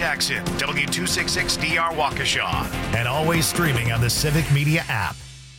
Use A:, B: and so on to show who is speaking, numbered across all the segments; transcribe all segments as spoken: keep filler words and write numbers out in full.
A: Jackson, W two sixty-six D R Waukesha, and always streaming on the Civic Media app.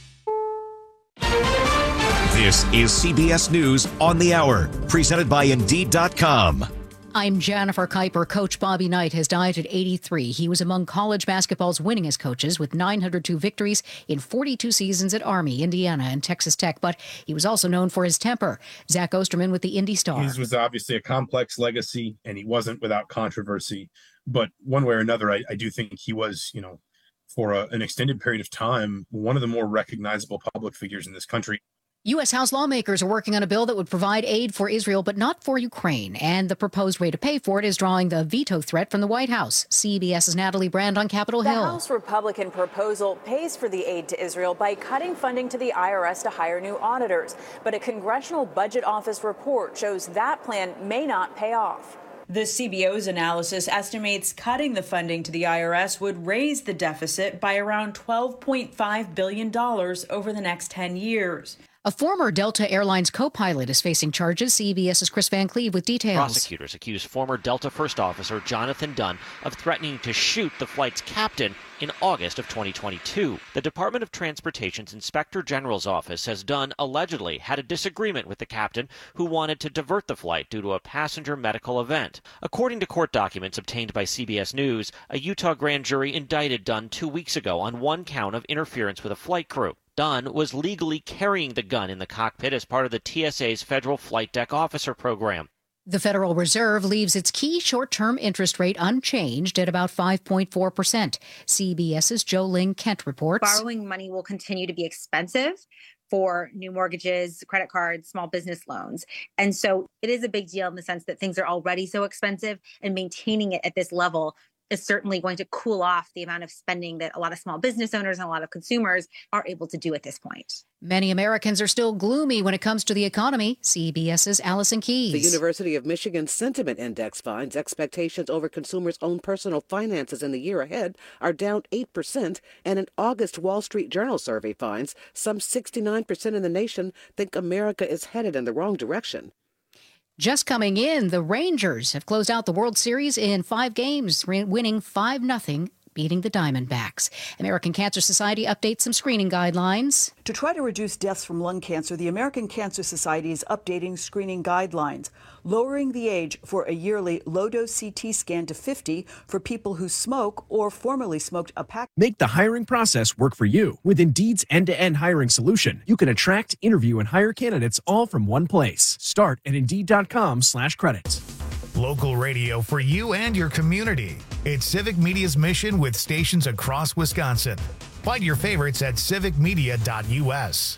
B: This is C B S News on the Hour, presented by Indeed dot com.
C: I'm Jennifer Kuiper. Coach Bobby Knight has died at eighty-three. He was among college basketball's winningest coaches with nine hundred two victories in forty-two seasons at Army, Indiana, and Texas Tech. But he was also known for his temper. Zach Osterman with the Indy Star.
D: His was obviously a complex legacy, and he wasn't without controversy. But one way or another, I, I do think he was, you know, for a, an extended period of time, one of the more recognizable public figures in this country.
C: U S. House lawmakers are working on a bill that would provide aid for Israel, but not for Ukraine. And the proposed way to pay for it is drawing the veto threat from the White House. CBS's Natalie Brand on Capitol Hill.
E: The House Republican proposal pays for the aid to Israel by cutting funding to the I R S to hire new auditors. But a Congressional Budget Office report shows that plan may not pay off.
F: The C B O's analysis estimates cutting the funding to the I R S would raise the deficit by around twelve point five billion dollars over the next ten years.
C: A former Delta Airlines co-pilot is facing charges. CBS's Chris Van Cleve with details.
G: Prosecutors accuse former Delta First Officer Jonathan Dunn of threatening to shoot the flight's captain in August of twenty twenty-two. The Department of Transportation's Inspector General's office says Dunn allegedly had a disagreement with the captain who wanted to divert the flight due to a passenger medical event. According to court documents obtained by C B S News, a Utah grand jury indicted Dunn two weeks ago on one count of interference with a flight crew. Dunn was legally carrying the gun in the cockpit as part of the T S A's Federal Flight Deck Officer program.
C: The Federal Reserve leaves its key short-term interest rate unchanged at about five point four percent. CBS's Jo Ling Kent reports.
H: Borrowing money will continue to be expensive for new mortgages, credit cards, small business loans. And so it is a big deal in the sense that things are already so expensive, and maintaining it at this level is certainly going to cool off the amount of spending that a lot of small business owners and a lot of consumers are able to do at this point.
C: Many Americans are still gloomy when it comes to the economy. CBS's Allison Keyes.
I: The University of Michigan Sentiment Index finds expectations over consumers' own personal finances in the year ahead are down eight percent, and an August Wall Street Journal survey finds some sixty-nine percent in the nation think America is headed in the wrong direction.
C: Just coming in, the Rangers have closed out the World Series in five games, winning five nothing, beating the Diamondbacks. American Cancer Society updates some screening guidelines.
J: To try to reduce deaths from lung cancer, the American Cancer Society is updating screening guidelines, lowering the age for a yearly low-dose C T scan to fifty for people who smoke or formerly smoked a pack.
K: Make the hiring process work for you. With Indeed's end-to-end hiring solution, you can attract, interview, and hire candidates all from one place. Start at Indeed.com slash credits.
A: Local radio for you and your community. It's Civic Media's mission with stations across Wisconsin. Find your favorites at civic media dot U S.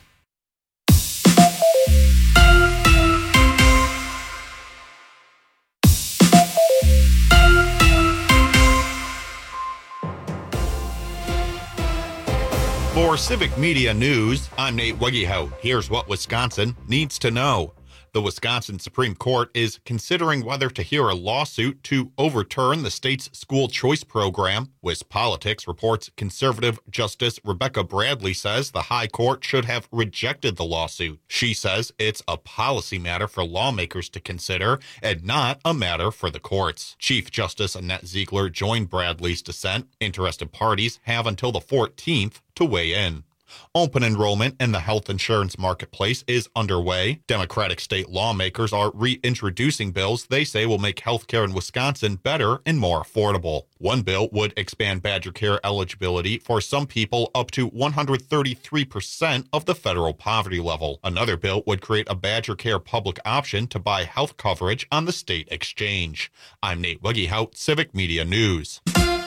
L: For Civic Media News, I'm Nate Wegehout. Here's what Wisconsin needs to know. The Wisconsin Supreme Court is considering whether to hear a lawsuit to overturn the state's school choice program. WisPolitics reports conservative Justice Rebecca Bradley says the High Court should have rejected the lawsuit. She says it's a policy matter for lawmakers to consider and not a matter for the courts. Chief Justice Annette Ziegler joined Bradley's dissent. Interested parties have until the fourteenth to weigh in. Open enrollment in the health insurance marketplace is underway. Democratic state lawmakers are reintroducing bills they say will make health care in Wisconsin better and more affordable. One bill would expand Badger Care eligibility for some people up to one hundred thirty-three percent of the federal poverty level. Another bill would create a Badger Care public option to buy health coverage on the state exchange. I'm Nate Wegehout, Civic Media News.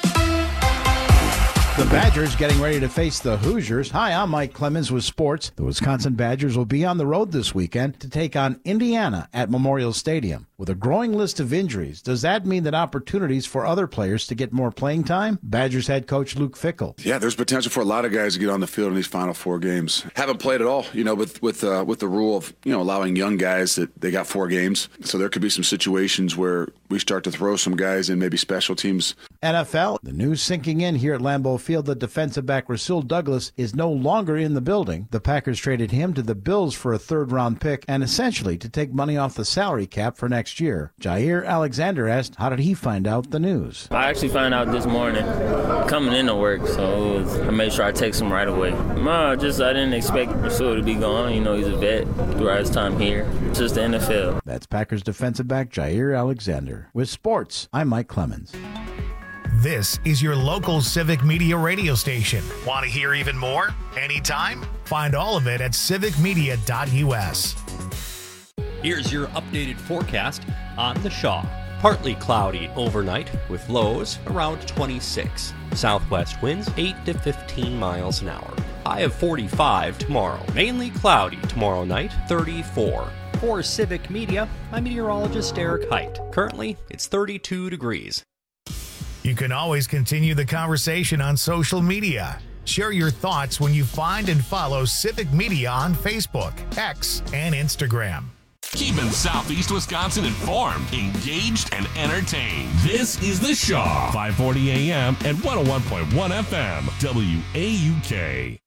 M: The Badgers getting ready to face the Hoosiers. Hi, I'm Mike Clemens with sports. The Wisconsin Badgers will be on the road this weekend to take on Indiana at Memorial Stadium. With a growing list of injuries, does that mean that opportunities for other players to get more playing time? Badgers head coach Luke Fickell.
N: Yeah, there's potential for a lot of guys to get on the field in these final four games. Haven't played at all, you know, with with uh, with the rule of, you know, allowing young guys that they got four games. So there could be some situations where we start to throw some guys in maybe special teams.
M: N F L, the news sinking in here at Lambeau Field that defensive back Rasul Douglas is no longer in the building. The Packers traded him to the Bills for a third-round pick and essentially to take money off the salary cap for next year. Jair Alexander asked, how did he find out the news?
O: I actually found out this morning coming into work, so it was, I made sure I text him right away. No, just I didn't expect Rasul to be gone. You know, he's a vet throughout his time here. It's just the N F L.
M: That's Packers defensive back Jair Alexander. With sports, I'm Mike Clemens.
A: This is your local Civic Media radio station. Want to hear even more? Anytime? Find all of it at civic media dot u s.
P: Here's your updated forecast on the Shaw. Partly cloudy overnight with lows around twenty-six. Southwest winds eight to fifteen miles an hour. High of forty-five tomorrow. Mainly cloudy tomorrow night, thirty-four. For Civic Media, I'm meteorologist Eric Height. Currently, it's thirty-two degrees.
A: You can always continue the conversation on social media. Share your thoughts when you find and follow Civic Media on Facebook, X, and Instagram.
Q: Keeping Southeast Wisconsin informed, engaged, and entertained. This is The Shaw, five forty A M and one oh one point one F M, W A U K.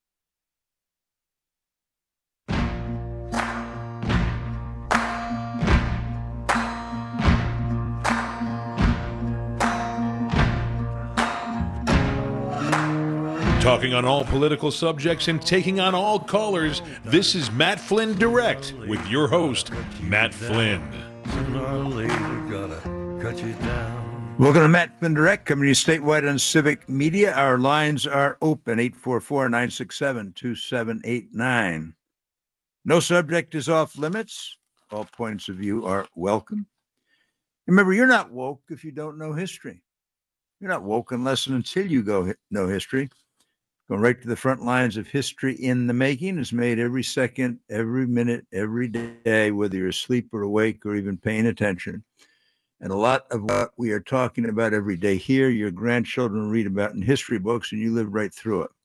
R: Talking on all political subjects and taking on all callers, this is Matt Flynn Direct with your host, Matt Flynn.
S: Welcome to Matt Flynn Direct, coming to you statewide on Civic Media. Our lines are open, eight four four, nine six seven, two seven eight nine. No subject is off limits. All points of view are welcome. Remember, you're not woke if you don't know history. You're not woke unless and until you go know history. Going right to the front lines of history in the making is made every second, every minute, every day, whether you're asleep or awake or even paying attention. And a lot of what we are talking about every day here, your grandchildren read about in history books, and you live right through it.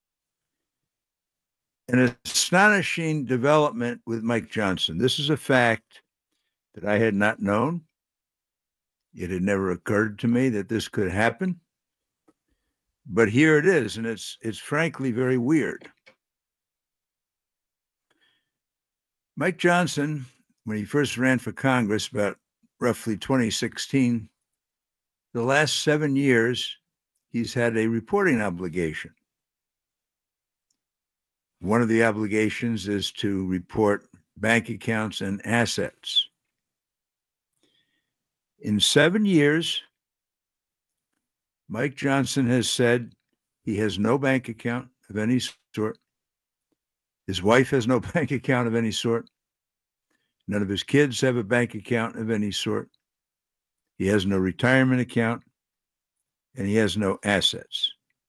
S: An astonishing development with Mike Johnson. This is a fact that I had not known. It had never occurred to me that this could happen. But here it is, and it's it's frankly very weird. Mike Johnson, when he first ran for Congress about roughly twenty sixteen, the last seven years, he's had a reporting obligation. One of the obligations is to report bank accounts and assets. In seven years, Mike Johnson has said he has no bank account of any sort. His wife has no bank account of any sort. None of his kids have a bank account of any sort. He has no retirement account, and he has no assets.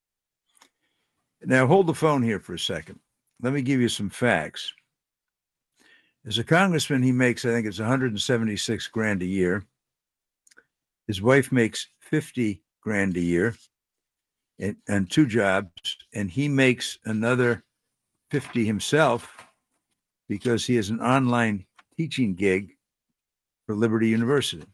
S: Now, hold the phone here for a second. Let me give you some facts. As a congressman, he makes, I think it's one hundred seventy-six grand a year. His wife makes fifty grand a year and, and two jobs, and he makes another fifty himself because he has an online teaching gig for Liberty University.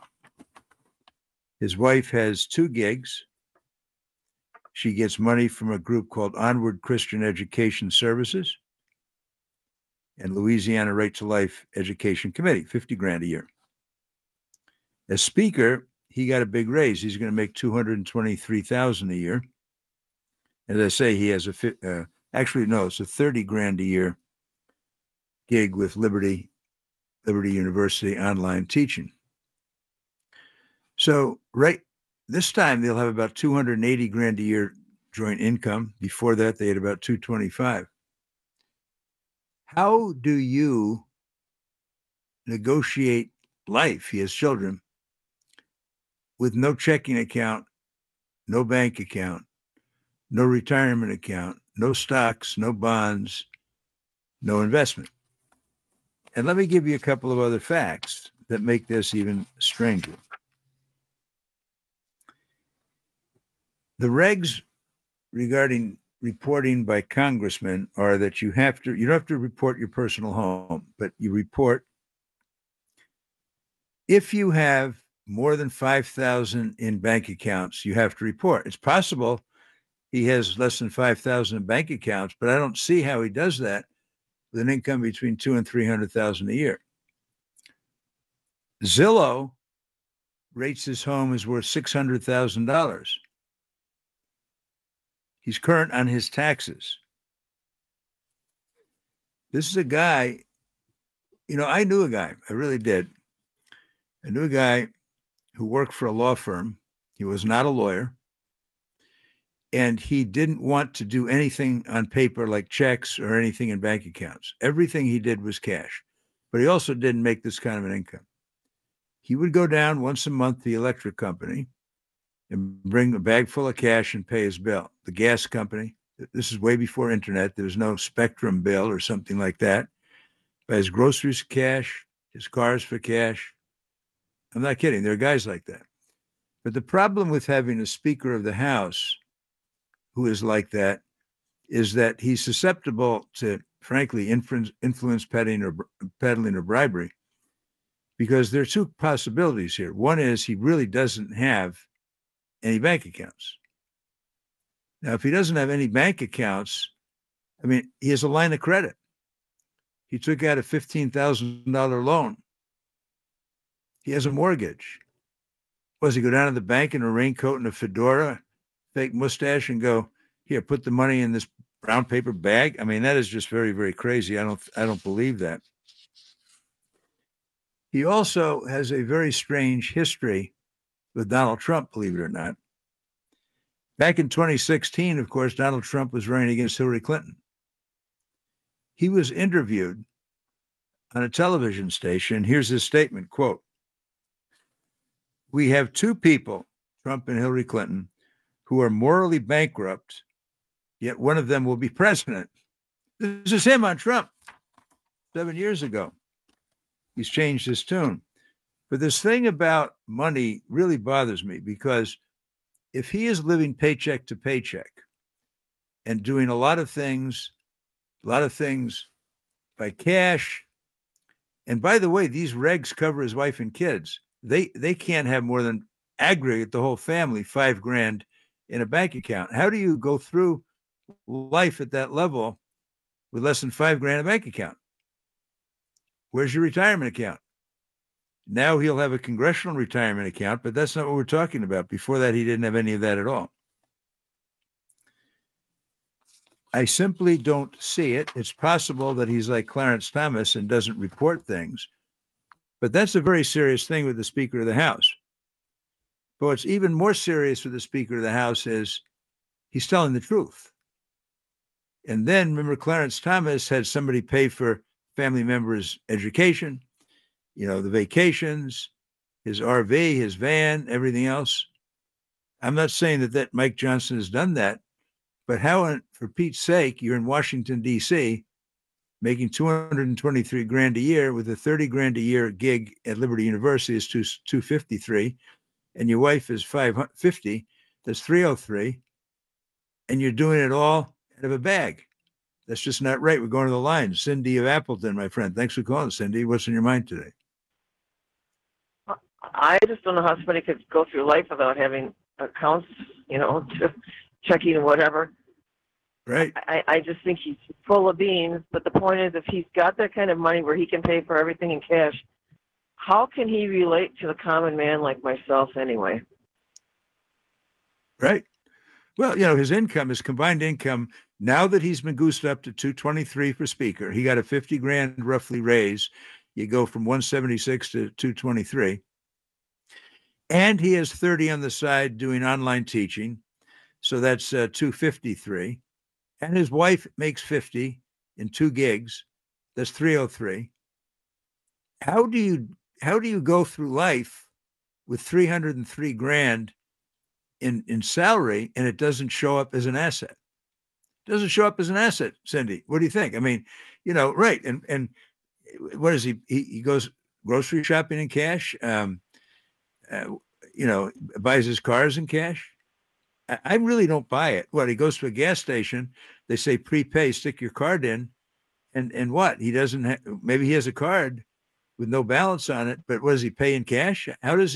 S: His wife has two gigs. She gets money from a group called Onward Christian Education Services and Louisiana Right to Life Education Committee, fifty grand a year. As Speaker, he got a big raise. He's going to make two hundred twenty-three thousand dollars a year. As I say, he has a, uh, actually, no, it's a thirty grand a year gig with Liberty, Liberty University online teaching. So right this time, they'll have about two hundred eighty grand a year joint income. Before that, they had about two hundred twenty-five. How do you negotiate life? He has children with no checking account, no bank account, no retirement account, no stocks, no bonds, no investment. And let me give you a couple of other facts that make this even stranger. The regs regarding reporting by congressmen are that you have to, you don't have to report your personal home, but you report if you have more than five thousand in bank accounts, you have to report. It's possible he has less than five thousand in bank accounts, but I don't see how he does that with an income between two and three hundred thousand a year. Zillow rates his home as worth six hundred thousand dollars. He's current on his taxes. This is a guy, you know, I knew a guy, I really did. I knew a guy who worked for a law firm. He was not a lawyer. And he didn't want to do anything on paper like checks or anything in bank accounts. Everything he did was cash. But he also didn't make this kind of an income. He would go down once a month to the electric company and bring a bag full of cash and pay his bill. The gas company, this is way before internet. There was no Spectrum bill or something like that. Buy his groceries cash, his cars for cash. I'm not kidding. There are guys like that. But the problem with having a Speaker of the House who is like that is that he's susceptible to, frankly, influence, influence peddling or peddling or bribery, because there are two possibilities here. One is he really doesn't have any bank accounts. Now, if he doesn't have any bank accounts, I mean, he has a line of credit. He took out a fifteen thousand dollars loan. He has a mortgage. Was he go down to the bank in a raincoat and a fedora, fake mustache, and go, here, put the money in this brown paper bag? I mean, that is just very, very crazy. I don't, I don't believe that. He also has a very strange history with Donald Trump, believe it or not. Back in twenty sixteen, of course, Donald Trump was running against Hillary Clinton. He was interviewed on a television station. Here's his statement, quote, "We have two people, Trump and Hillary Clinton, who are morally bankrupt, yet one of them will be president." This is him on Trump seven years ago. He's changed his tune. But this thing about money really bothers me, because if he is living paycheck to paycheck and doing a lot of things, a lot of things by cash, and by the way, these regs cover his wife and kids. They they can't have more than aggregate the whole family five grand in a bank account. How do you go through life at that level with less than five grand in a bank account? Where's your retirement account? Now he'll have a congressional retirement account, but that's not what we're talking about. Before that, he didn't have any of that at all. I simply don't see it. It's possible that he's like Clarence Thomas and doesn't report things, but that's a very serious thing with the Speaker of the House. But what's even more serious with the Speaker of the House is he's telling the truth. And then remember, Clarence Thomas had somebody pay for family members' education, you know, the vacations, his R V, his van, everything else. I'm not saying that, that Mike Johnson has done that, but how, for Pete's sake, you're in Washington, D C, making two hundred twenty-three grand a year with a thirty grand a year gig at Liberty University is two fifty-three, and your wife is five fifty, that's three oh three, and you're doing it all out of a bag. That's just not right. We're going to the line. Cindy of Appleton, my friend. Thanks for calling, Cindy. What's in your mind today?
T: I just don't know how somebody could go through life without having accounts, you know, to checking and whatever.
S: Right.
T: I, I just think he's full of beans. But the point is, if he's got that kind of money where he can pay for everything in cash, how can he relate to the common man like myself anyway?
S: Right. Well, you know, his income, his combined income, now that he's been goosed up to two twenty-three for Speaker, he got a fifty grand roughly raise. You go from one seventy-six to two twenty-three. And he has thirty on the side doing online teaching. So that's uh, two fifty-three. And his wife makes fifty in two gigs. That's three oh three. How do you, how do you go through life with three hundred three grand in, in salary and it doesn't show up as an asset? Doesn't show up as an asset, Cindy. What do you think? I mean, you know, right. And and what is he? He, he goes grocery shopping in cash. Um, uh, you know, buys his cars in cash. I, I really don't buy it. What, he goes to a gas station, they say prepay, stick your card in, and and what? He doesn't have, maybe he has a card with no balance on it, but what does he pay in cash? How does he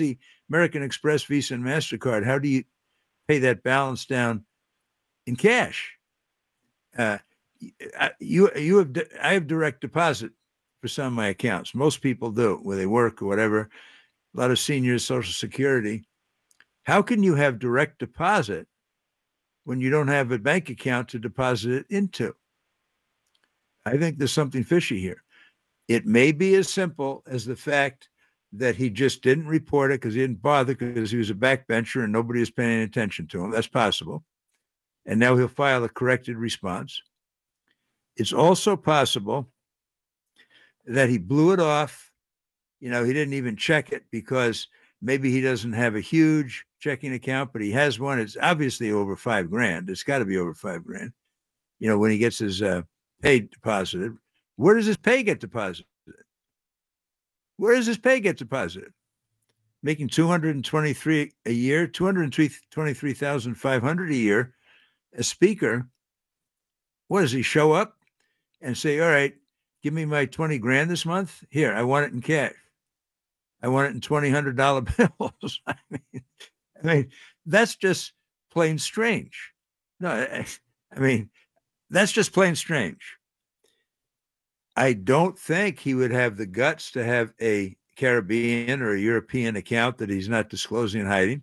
S: American Express, Visa, and MasterCard, how do you pay that balance down in cash? Uh, you, you have, I have direct deposit for some of my accounts. Most people do, where they work or whatever. A lot of seniors, Social Security. How can you have direct deposit when you don't have a bank account to deposit it into? I think there's something fishy here. It may be as simple as the fact that he just didn't report it because he didn't bother because he was a backbencher and nobody was paying attention to him. That's possible. And now he'll file a corrected response. It's also possible that he blew it off. You know, he didn't even check it because maybe he doesn't have a huge checking account, but he has one. It's obviously over five grand. It's got to be over five grand. You know, when he gets his uh, pay deposited, where does his pay get deposited? Where does his pay get deposited? Making two hundred twenty-three a year, two hundred twenty-three thousand five hundred a year. A speaker, what does he show up and say, all right, give me my twenty grand this month. Here, I want it in cash. I want it in twenty hundred dollar bills. I mean, I mean, that's just plain strange. No, I, I mean, that's just plain strange. I don't think he would have the guts to have a Caribbean or a European account that he's not disclosing and hiding.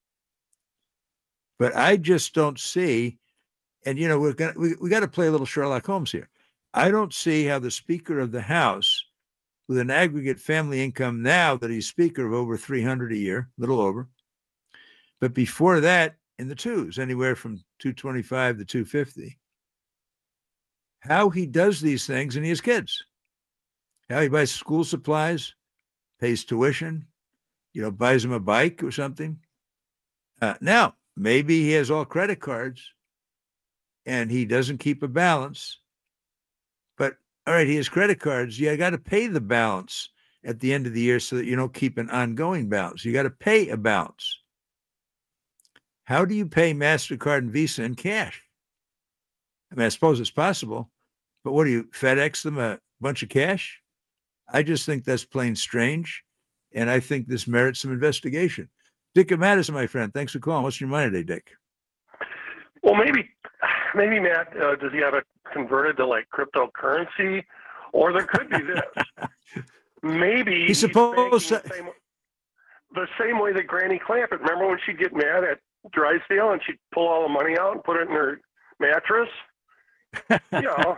S: But I just don't see, and you know, we're gonna we, we got to play a little Sherlock Holmes here. I don't see how the Speaker of the House, with an aggregate family income now that he's Speaker of over three hundred a year, a little over, but before that in the twos, anywhere from two twenty-five to two fifty. How he does these things, and he has kids. How he buys school supplies, pays tuition, you know, buys him a bike or something. Uh, now, maybe he has all credit cards and he doesn't keep a balance. But all right, he has credit cards. You got to pay the balance at the end of the year so that you don't keep an ongoing balance. You got to pay a balance. How do you pay MasterCard and Visa in cash? I mean, I suppose it's possible, but what do you, FedEx them a bunch of cash? I just think that's plain strange, and I think this merits some investigation. Dick and Madison, my friend, thanks for calling. What's your mind today, Dick?
U: Well, maybe, maybe Matt, uh, does he have it converted to like cryptocurrency? Or there could be this. Maybe
S: he's supposed
U: he's the, same, the same way that Granny Clampett. Remember when she'd get mad at Drysdale and she'd pull all the money out and put it in her mattress? You know.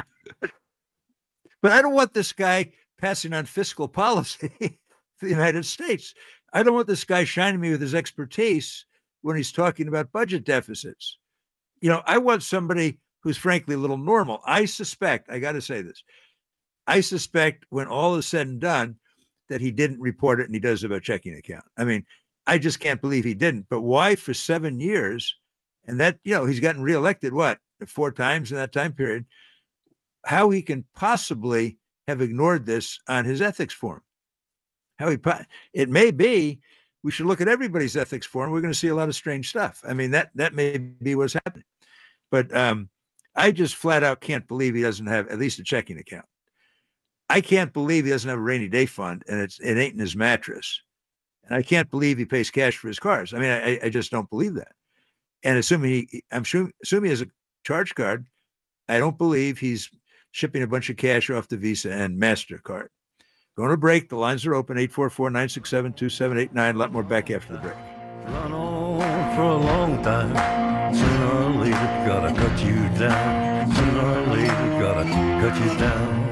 S: But I don't want this guy passing on fiscal policy for the United States. I don't want this guy shining me with his expertise when he's talking about budget deficits. You know, I want somebody who's frankly a little normal. I suspect, I got to say this, I suspect when all is said and done that he didn't report it and he does have a checking account. I mean, I just can't believe he didn't. But why for seven years? And that, you know, he's gotten reelected, what, four times in that time period? How he can possibly have ignored this on his ethics form? How he, it may be, we should look at everybody's ethics form. We're going to see a lot of strange stuff. I mean, that that may be what's happening. But um, I just flat out can't believe he doesn't have at least a checking account. I can't believe he doesn't have a rainy day fund and it's it ain't in his mattress. And I can't believe he pays cash for his cars. I mean, I, I just don't believe that. And assuming he, I'm sure, assuming he has a charge card, I don't believe he's shipping a bunch of cash off to Visa and MasterCard. Going to break. The lines are open. eight four four, nine six seven, two seven eight nine. A lot more back after the break.
V: Run on for a long time. Sooner or later, gotta cut you down. Sooner or later, gotta cut you down.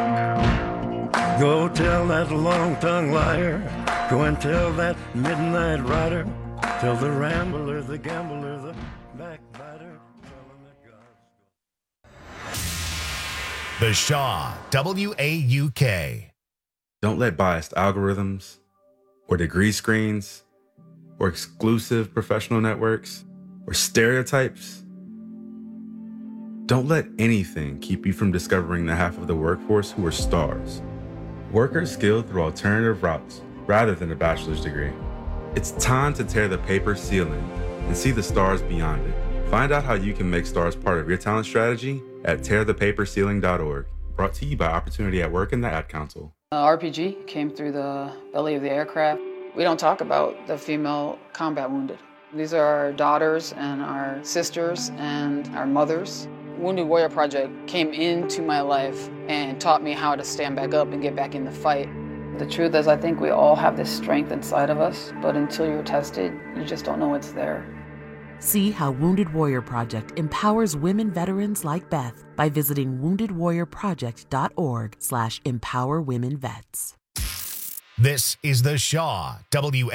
V: Go tell that long-tongued liar. Go and tell that midnight rider. Tell the rambler, the gambler, the backbiter.
A: The Shaw, W A U K.
W: Don't let biased algorithms or degree screens or exclusive professional networks or stereotypes. Don't let anything keep you from discovering the half of the workforce who are stars. Workers skilled through alternative routes rather than a bachelor's degree. It's time to tear the paper ceiling and see the stars beyond it. Find out how you can make stars part of your talent strategy at tear the paper ceiling dot org. Brought to you by Opportunity at Work and the Ad Council.
X: Uh, R P G came through the belly of the aircraft.
B: We don't talk about the female combat wounded. These are our daughters and our sisters and our mothers. Wounded Warrior Project came into my life and taught me how to stand back up and get back in the fight. The truth is, I think we all have this strength inside of us, but until you're tested, you just don't know it's there.
D: See how Wounded Warrior Project empowers women veterans like Beth by visiting wounded warrior project dot org slash empower women vets.
A: This is The Shaw, W